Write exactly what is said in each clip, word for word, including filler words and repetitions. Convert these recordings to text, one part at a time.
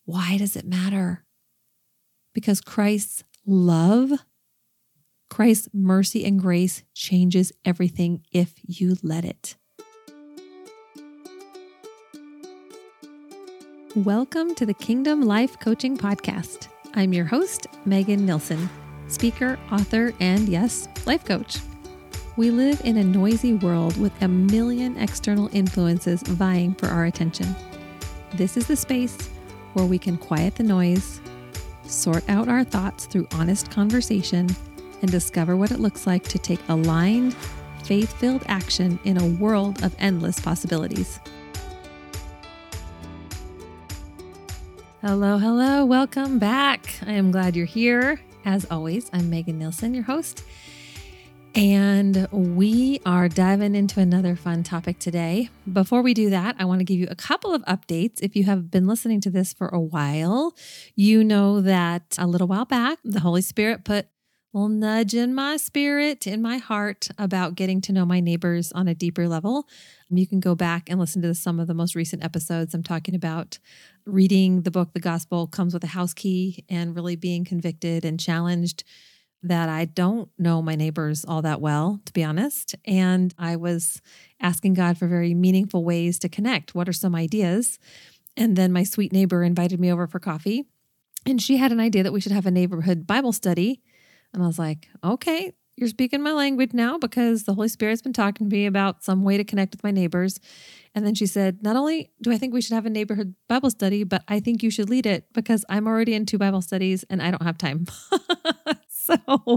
Why does it matter? Because Christ's love, Christ's mercy and grace changes everything if you let it. Welcome to the Kingdom Life Coaching Podcast. I'm your host, Megan Nilsson, speaker, author, and yes, life coach. We live in a noisy world with a million external influences vying for our attention. This is the space where we can quiet the noise, sort out our thoughts through honest conversation, and discover what it looks like to take aligned, faith-filled action in a world of endless possibilities. Hello, hello. Welcome back. I am glad you're here. As always, I'm Megan Nilsson, your host, and we are diving into another fun topic today. Before we do that, I want to give you a couple of updates. If you have been listening to this for a while, you know that a little while back, the Holy Spirit put a little nudge in my spirit, in my heart about getting to know my neighbors on a deeper level. You can go back and listen to some of the most recent episodes. I'm talking about reading the book, The Gospel Comes with a House Key, and really being convicted and challenged that I don't know my neighbors all that well, to be honest. And I was asking God for very meaningful ways to connect. What are some ideas? And then my sweet neighbor invited me over for coffee, and she had an idea that we should have a neighborhood Bible study. And I was like, okay, you're speaking my language now because the Holy Spirit's been talking to me about some way to connect with my neighbors. And then she said, not only do I think we should have a neighborhood Bible study, but I think you should lead it because I'm already in two Bible studies and I don't have time. So,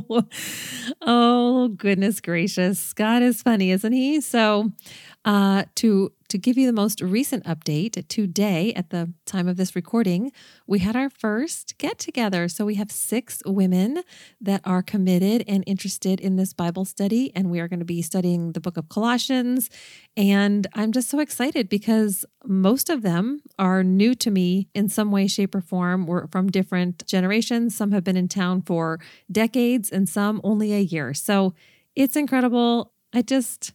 oh, goodness gracious. God is funny, isn't he? So uh, to to give you the most recent update, today, at the time of this recording, we had our first get-together. So we have six women that are committed and interested in this Bible study, and we are going to be studying the book of Colossians. And I'm just so excited because most of them are new to me in some way, shape, or form. We're from different generations. Some have been in town for decades and some only a year. So it's incredible. I just...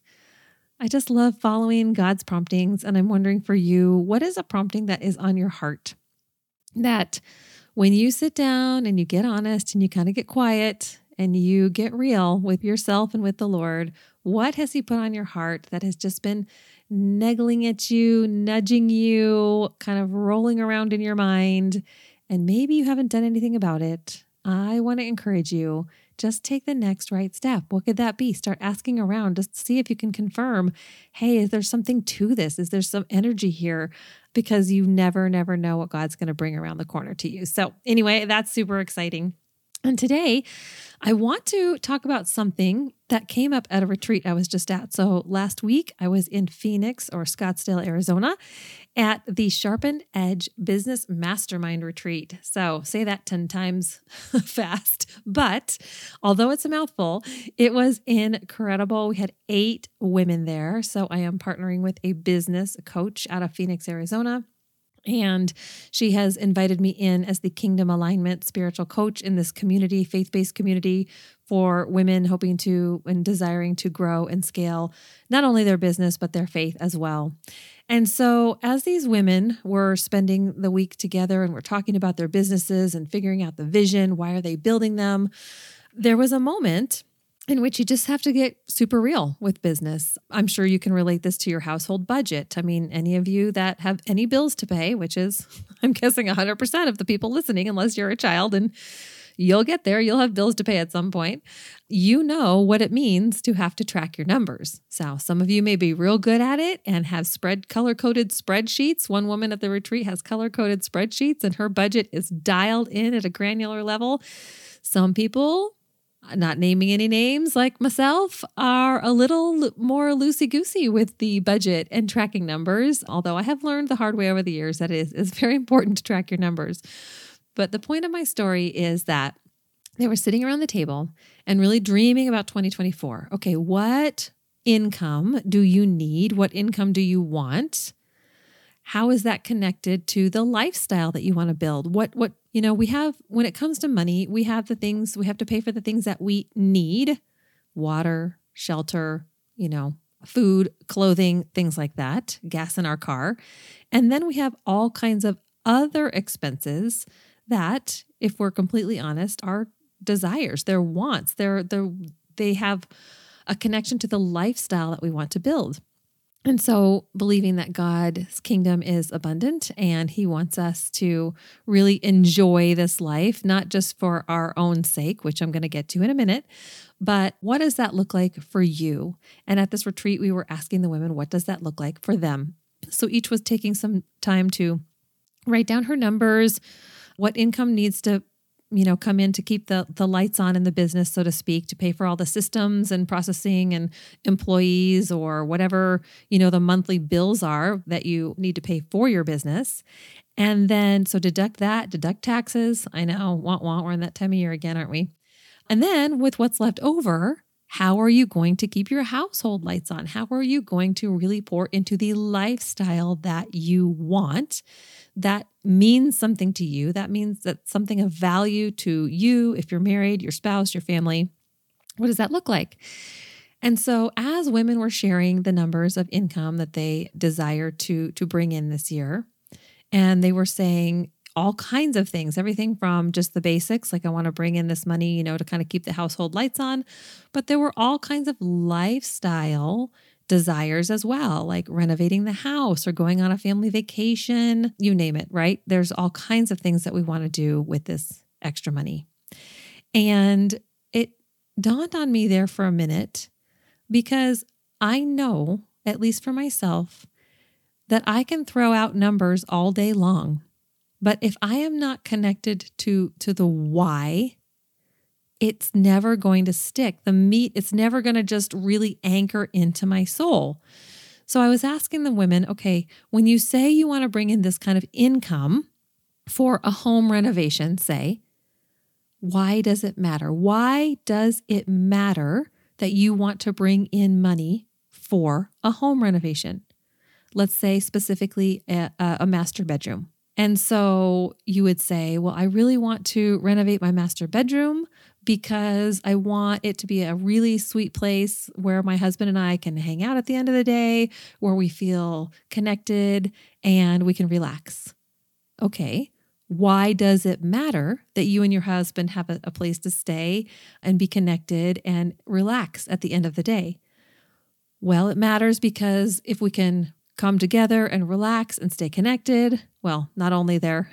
I just love following God's promptings, and I'm wondering for you, what is a prompting that is on your heart? That when you sit down and you get honest and you kind of get quiet and you get real with yourself and with the Lord, what has He put on your heart that has just been niggling at you, nudging you, kind of rolling around in your mind, and maybe you haven't done anything about it? I want to encourage you. Just take the next right step. What could that be? Start asking around. Just see if you can confirm, hey, is there something to this? Is there some energy here? Because you never, never know what God's going to bring around the corner to you. So anyway, that's super exciting. And today, I want to talk about something that came up at a retreat I was just at. So last week, I was in Phoenix or Scottsdale, Arizona, at the Sharpened Edge Business Mastermind Retreat. So say that ten times fast. But although it's a mouthful, it was incredible. We had eight women there. So I am partnering with a business coach out of Phoenix, Arizona. And she has invited me in as the Kingdom Alignment spiritual coach in this community, faith-based community for women hoping to and desiring to grow and scale not only their business, but their faith as well. And so as these women were spending the week together and we're talking about their businesses and figuring out the vision, why are they building them, there was a moment in which you just have to get super real with business. I'm sure you can relate this to your household budget. I mean, any of you that have any bills to pay, which is, I'm guessing one hundred percent of the people listening, unless you're a child, and you'll get there, you'll have bills to pay at some point. You know what it means to have to track your numbers. So some of you may be real good at it and have spread color-coded spreadsheets. One woman at the retreat has color-coded spreadsheets and her budget is dialed in at a granular level. Some people, not naming any names like myself, are a little more loosey-goosey with the budget and tracking numbers, although I have learned the hard way over the years that it is, is very important to track your numbers. But the point of my story is that they were sitting around the table and really dreaming about twenty twenty-four. Okay, what income do you need? What income do you want? How is that connected to the lifestyle that you want to build? What, what, you know, we have, when it comes to money, we have the things, we have to pay for the things that we need: water, shelter, you know, food, clothing, things like that, gas in our car. And then we have all kinds of other expenses that, if we're completely honest, are desires, their wants, they're, they're, they have a connection to the lifestyle that we want to build. And so believing that God's kingdom is abundant and he wants us to really enjoy this life, not just for our own sake, which I'm going to get to in a minute, but what does that look like for you? And at this retreat, we were asking the women, what does that look like for them? So each was taking some time to write down her numbers, what income needs to you know, come in to keep the the lights on in the business, so to speak, to pay for all the systems and processing and employees or whatever, you know, the monthly bills are that you need to pay for your business. And then, so deduct that, deduct taxes. I know, want, want, we're in that time of year again, aren't we? And then with what's left over, how are you going to keep your household lights on? How are you going to really pour into the lifestyle that you want? That means something to you. That means that something of value to you, if you're married, your spouse, your family. What does that look like? And so as women were sharing the numbers of income that they desire to, to bring in this year, and they were saying all kinds of things, everything from just the basics, like I want to bring in this money, you know, to kind of keep the household lights on, but there were all kinds of lifestyle desires as well, like renovating the house or going on a family vacation, you name it, right? There's all kinds of things that we want to do with this extra money. And it dawned on me there for a minute because I know, at least for myself, that I can throw out numbers all day long. But if I am not connected to, to the why, it's never going to stick. The meat, it's never going to just really anchor into my soul. So I was asking the women, okay, when you say you want to bring in this kind of income for a home renovation, say, why does it matter? Why does it matter that you want to bring in money for a home renovation? Let's say specifically a, a master bedroom. And so you would say, well, I really want to renovate my master bedroom because I want it to be a really sweet place where my husband and I can hang out at the end of the day, where we feel connected and we can relax. Okay, why does it matter that you and your husband have a, a place to stay and be connected and relax at the end of the day? Well, it matters because if we can come together and relax and stay connected, well, not only their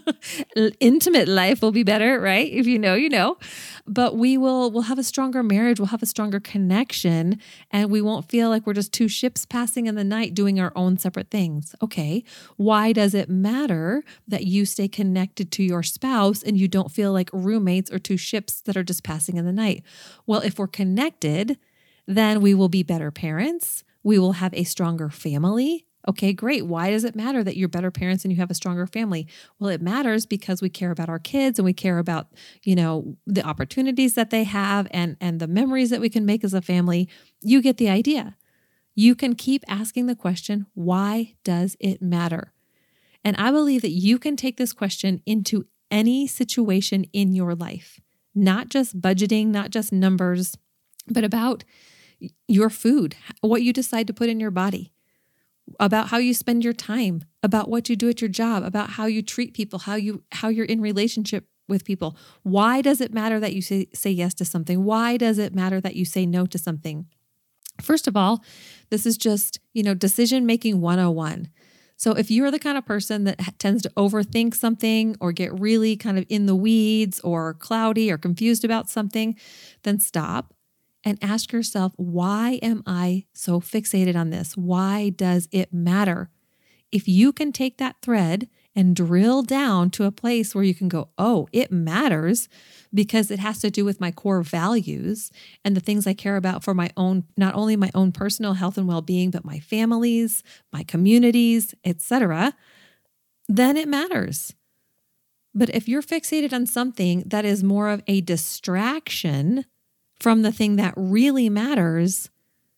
intimate life will be better, right? If you know, you know, but we will we'll have a stronger marriage, we'll have a stronger connection, and we won't feel like we're just two ships passing in the night doing our own separate things. Okay, why does it matter that you stay connected to your spouse and you don't feel like roommates or two ships that are just passing in the night? Well, if we're connected, then we will be better parents. We will have a stronger family. Okay, great. Why does it matter that you're better parents and you have a stronger family? Well, it matters because we care about our kids and we care about, you know, the opportunities that they have and, and the memories that we can make as a family. You get the idea. You can keep asking the question, why does it matter? And I believe that you can take this question into any situation in your life, not just budgeting, not just numbers, but about your food, what you decide to put in your body, about how you spend your time, about what you do at your job, about how you treat people, how you how you're in relationship with people. Why does it matter that you say, say yes to something? Why does it matter that you say no to something? First of all, this is just, you know, decision-making one oh one. So if you're the kind of person that tends to overthink something or get really kind of in the weeds or cloudy or confused about something, then stop and ask yourself, why am I so fixated on this? Why does it matter? If you can take that thread and drill down to a place where you can go, oh, it matters because it has to do with my core values and the things I care about for my own, not only my own personal health and well-being, but my families, my communities, et cetera, then it matters. But if you're fixated on something that is more of a distraction from the thing that really matters,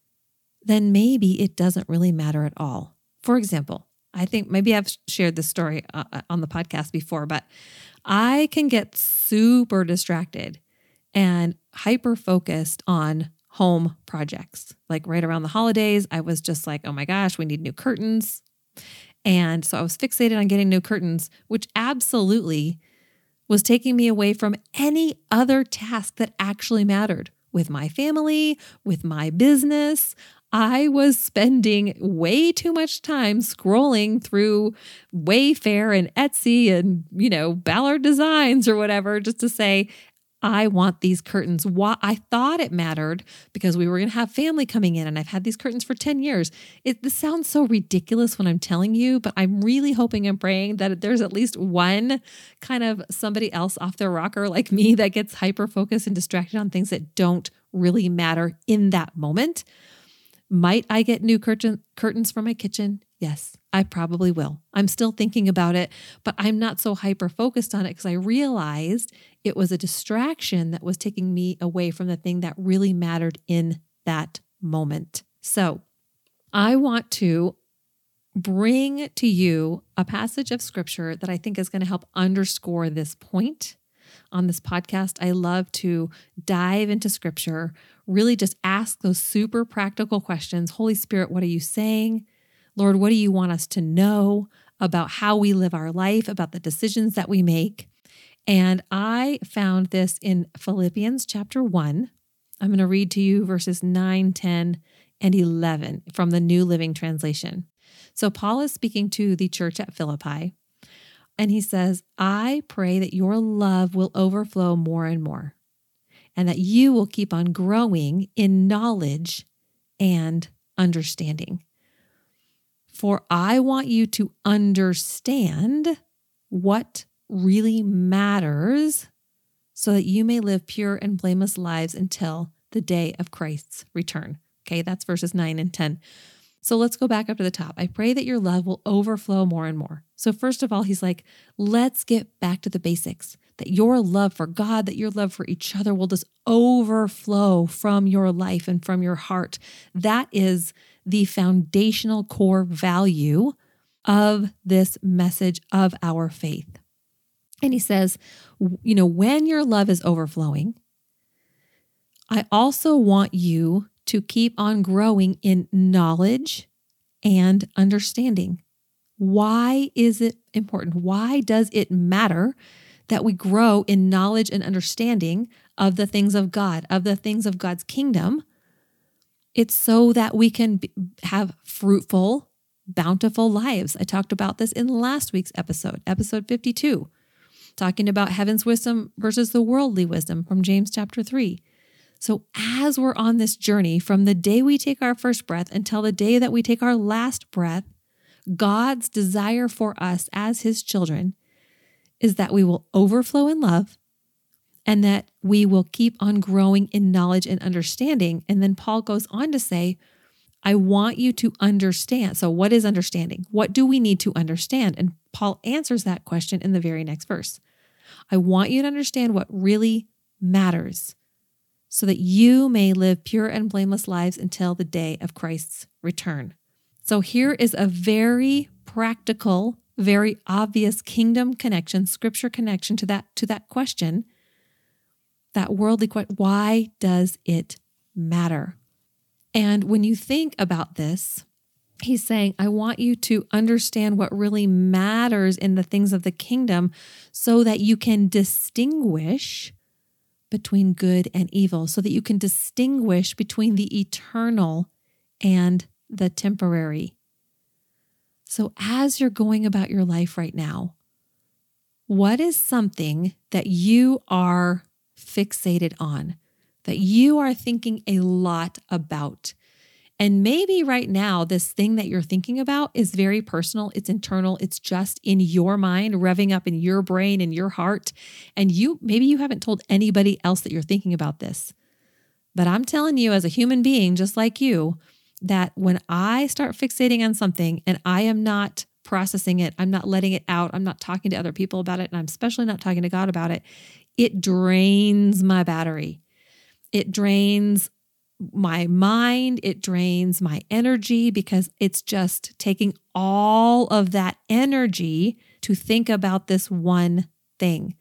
then maybe it doesn't really matter at all. For example, I think maybe I've shared this story uh, on the podcast before, but I can get super distracted and hyper-focused on home projects. Like right around the holidays, I was just like, oh my gosh, we need new curtains. And so I was fixated on getting new curtains, which absolutely was taking me away from any other task that actually mattered with my family, with my business. I was spending way too much time scrolling through Wayfair and Etsy and, you know, Ballard Designs or whatever, just to say, I want these curtains. Why? I thought it mattered because we were going to have family coming in and I've had these curtains for ten years. It, this sounds so ridiculous when I'm telling you, but I'm really hoping and praying that there's at least one kind of somebody else off their rocker like me that gets hyper-focused and distracted on things that don't really matter in that moment. Might I get new curtain, curtains for my kitchen? Yes, I probably will. I'm still thinking about it, but I'm not so hyper-focused on it because I realized it was a distraction that was taking me away from the thing that really mattered in that moment. So I want to bring to you a passage of scripture that I think is going to help underscore this point. On this podcast, I love to dive into scripture, really just ask those super practical questions. Holy Spirit, what are you saying? Lord, what do you want us to know about how we live our life, about the decisions that we make? And I found this in Philippians chapter one. I'm going to read to you verses nine, ten, and eleven from the New Living Translation. So Paul is speaking to the church at Philippi, and he says, I pray that your love will overflow more and more, and that you will keep on growing in knowledge and understanding. For I want you to understand what really matters so that you may live pure and blameless lives until the day of Christ's return. Okay, that's verses nine and ten. So let's go back up to the top. I pray that your love will overflow more and more. So first of all, he's like, let's get back to the basics, that your love for God, that your love for each other will just overflow from your life and from your heart. That is the foundational core value of this message of our faith. And he says, you know, when your love is overflowing, I also want you to keep on growing in knowledge and understanding. Why is it important? Why does it matter that we grow in knowledge and understanding of the things of God, of the things of God's kingdom? It's so that we can be, have fruitful, bountiful lives. I talked about this in last week's episode, episode fifty-two, talking about heaven's wisdom versus the worldly wisdom from James chapter three. So as we're on this journey from the day we take our first breath until the day that we take our last breath, God's desire for us as his children is that we will overflow in love and that we will keep on growing in knowledge and understanding. And then Paul goes on to say, I want you to understand. So what is understanding? What do we need to understand? And Paul answers that question in the very next verse. I want you to understand what really matters, so that you may live pure and blameless lives until the day of Christ's return. So here is a very practical, very obvious kingdom connection, scripture connection to that, to that question, that worldly question. Why does it matter? And when you think about this, he's saying, I want you to understand what really matters in the things of the kingdom so that you can distinguish between good and evil, so that you can distinguish between the eternal and the temporary. So as you're going about your life right now, what is something that you are fixated on, that you are thinking a lot about? And maybe right now, this thing that you're thinking about is very personal. It's internal. It's just in your mind, revving up in your brain and your heart. And you, maybe you haven't told anybody else that you're thinking about this. But I'm telling you, as a human being, just like you, that when I start fixating on something and I am not processing it, I'm not letting it out, I'm not talking to other people about it, and I'm especially not talking to God about it, it drains my battery. It drains my mind, it drains my energy because it's just taking all of that energy to think about this one thing.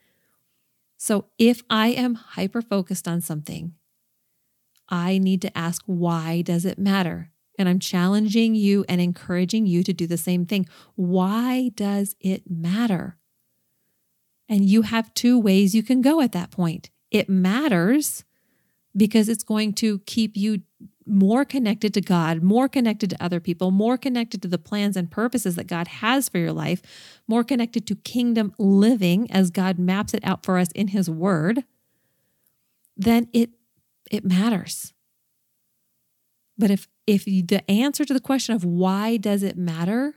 So if I am hyper-focused on something, I need to ask, why does it matter? And I'm challenging you and encouraging you to do the same thing. Why does it matter? And you have two ways you can go at that point. It matters because it's going to keep you more connected to God, more connected to other people, more connected to the plans and purposes that God has for your life, more connected to kingdom living as God maps it out for us in His Word. Then it it matters. But if if the answer to the question of why does it matter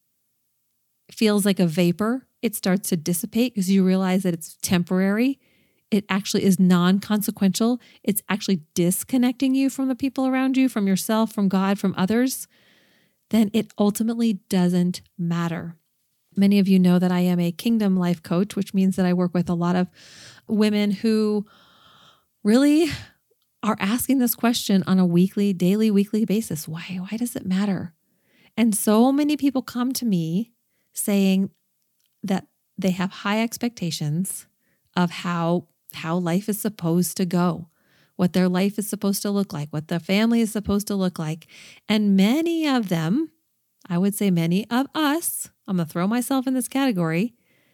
feels like a vapor, it starts to dissipate because you realize that it's temporary. It actually is non-consequential. It's actually disconnecting you from the people around you, from yourself, from God, from others. Then it ultimately doesn't matter. Many of you know that I am a kingdom life coach, which means that I work with a lot of women who really are asking this question on a weekly, daily, weekly basis. Why? Why does it matter? And so many people come to me saying that they have high expectations of how, how life is supposed to go, what their life is supposed to look like, what their family is supposed to look like. And many of them, I would say many of us, I'm going to throw myself in this category.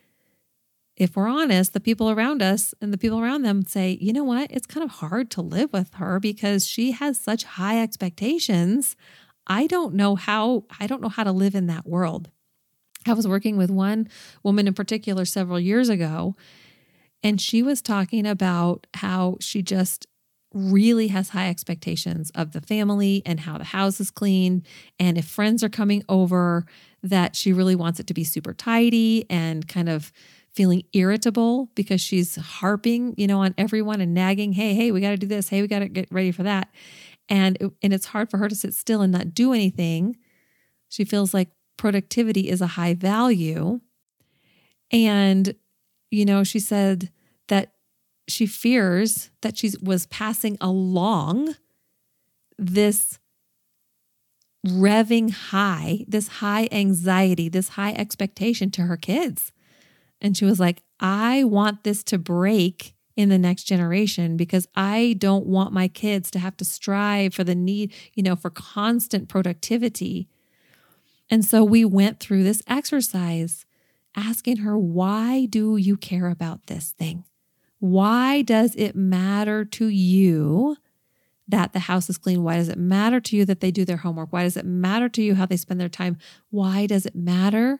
If we're honest, the people around us and the people around them say, you know what, it's kind of hard to live with her because she has such high expectations. I don't know how, I don't know how to live in that world. I was working with one woman in particular several years ago, and she was talking about how she just really has high expectations of the family and how the house is clean. And if friends are coming over, that she really wants it to be super tidy and kind of feeling irritable because she's harping, you know, on everyone and nagging, hey, hey, we got to do this. Hey, we got to get ready for that. And, it, and it's hard for her to sit still and not do anything. She feels like productivity is a high value. And, you know, she said that she fears that she was passing along this revving high, this high anxiety, this high expectation to her kids. And she was like, I want this to break in the next generation because I don't want my kids to have to strive for the need, you know, for constant productivity. And so we went through this exercise asking her, why do you care about this thing? Why does it matter to you that the house is clean? Why does it matter to you that they do their homework? Why does it matter to you how they spend their time? Why does it matter?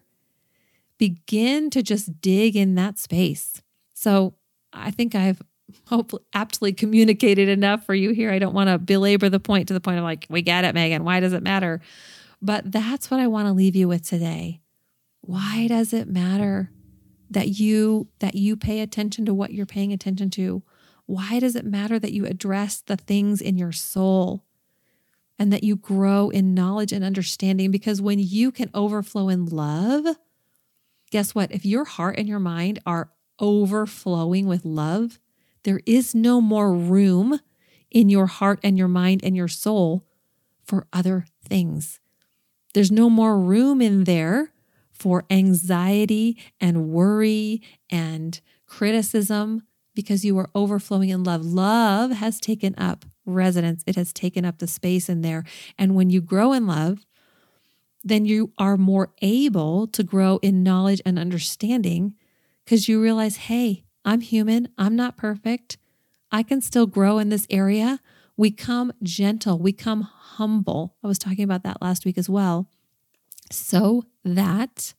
Begin to just dig in that space. So I think I've hopefully aptly communicated enough for you here. I don't want to belabor the point to the point of like, we get it, Megan. Why does it matter? But that's what I want to leave you with today. Why does it matter that you that you pay attention to what you're paying attention to? Why does it matter that you address the things in your soul and that you grow in knowledge and understanding? Because when you can overflow in love, guess what? If your heart and your mind are overflowing with love, there is no more room in your heart and your mind and your soul for other things. There's no more room in there for anxiety and worry and criticism because you are overflowing in love. Love has taken up residence. It has taken up the space in there. And when you grow in love, then you are more able to grow in knowledge and understanding because you realize, hey, I'm human. I'm not perfect. I can still grow in this area. We come gentle. We come humble. I was talking about that last week as well. So that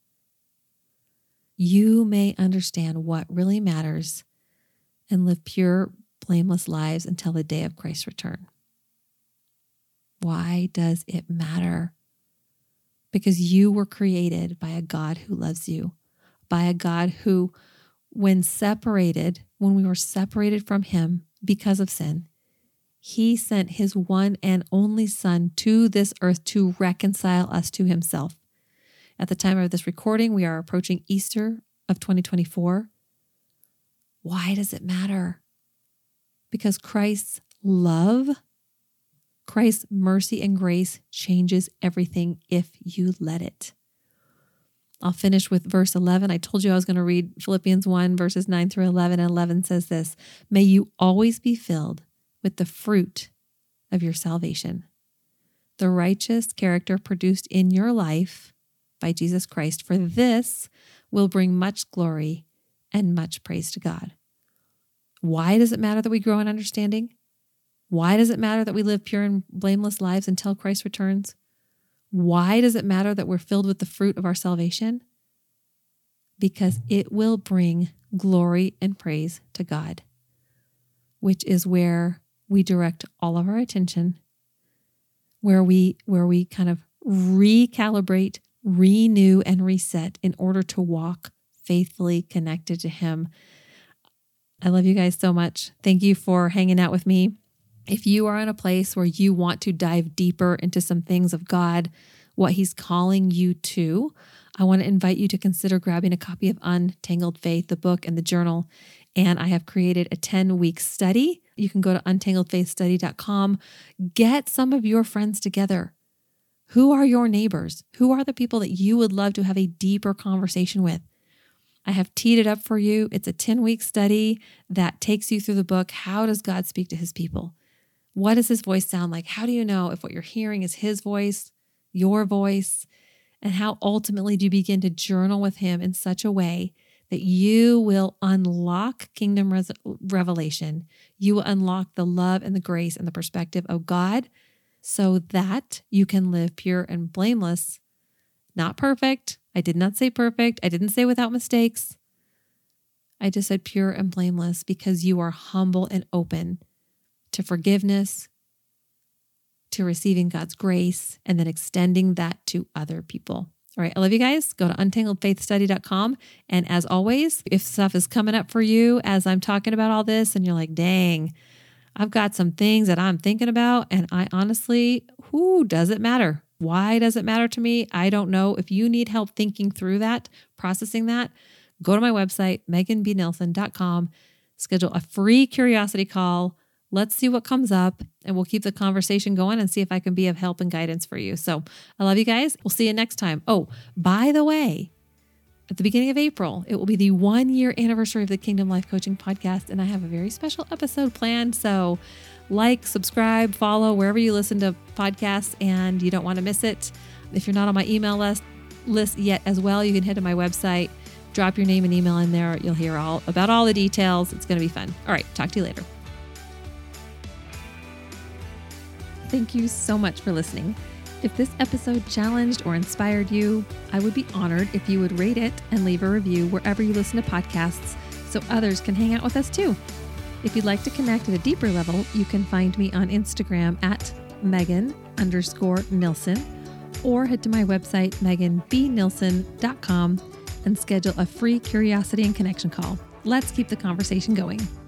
you may understand what really matters and live pure, blameless lives until the day of Christ's return. Why does it matter? Because you were created by a God who loves you, by a God who, when separated, when we were separated from Him because of sin, He sent His one and only Son to this earth to reconcile us to Himself. At the time of this recording, we are approaching Easter of twenty twenty-four. Why does it matter? Because Christ's love, Christ's mercy and grace changes everything if you let it. I'll finish with verse eleven. I told you I was going to read Philippians one, verses nine through eleven, and eleven says this: May you always be filled with the fruit of your salvation, the righteous character produced in your life by Jesus Christ, for this will bring much glory and much praise to God. Why does it matter that we grow in understanding? Why does it matter that we live pure and blameless lives until Christ returns? Why does it matter that we're filled with the fruit of our salvation? Because it will bring glory and praise to God, which is where we direct all of our attention, where we where we kind of recalibrate, renew, and reset in order to walk faithfully connected to Him. I love you guys so much. Thank you for hanging out with me. If you are in a place where you want to dive deeper into some things of God, what He's calling you to, I want to invite you to consider grabbing a copy of Untangled Faith, the book and the journal. And I have created a ten-week study. You can go to untangled faith study dot com. Get some of your friends together. Who are your neighbors? Who are the people that you would love to have a deeper conversation with? I have teed it up for you. It's a ten-week study that takes you through the book. How does God speak to His people? What does His voice sound like? How do you know if what you're hearing is His voice, your voice? And how ultimately do you begin to journal with Him in such a way that you will unlock kingdom res- revelation? You will unlock the love and the grace and the perspective of God so that you can live pure and blameless, not perfect. I did not say perfect. I didn't say without mistakes. I just said pure and blameless because you are humble and open to forgiveness, to receiving God's grace, and then extending that to other people. All right, I love you guys. Go to untangled faith study dot com. And as always, if stuff is coming up for you as I'm talking about all this and you're like, dang, I've got some things that I'm thinking about, and I honestly, who does it matter? Why does it matter to me? I don't know. If you need help thinking through that, processing that, go to my website, megan b nelson dot com, schedule a free curiosity call. Let's see what comes up, and we'll keep the conversation going and see if I can be of help and guidance for you. So I love you guys. We'll see you next time. Oh, by the way, at the beginning of April, it will be the one year anniversary of the Kingdom Life Coaching Podcast, and I have a very special episode planned. So like, subscribe, follow wherever you listen to podcasts, and you don't want to miss it. If you're not on my email list, list yet as well, you can head to my website, drop your name and email in there. You'll hear all about all the details. It's going to be fun. All right, talk to you later. Thank you so much for listening. If this episode challenged or inspired you, I would be honored if you would rate it and leave a review wherever you listen to podcasts so others can hang out with us too. If you'd like to connect at a deeper level, you can find me on Instagram at Megan underscore Nilsson, or head to my website, megan b nilsson dot com, and schedule a free curiosity and connection call. Let's keep the conversation going.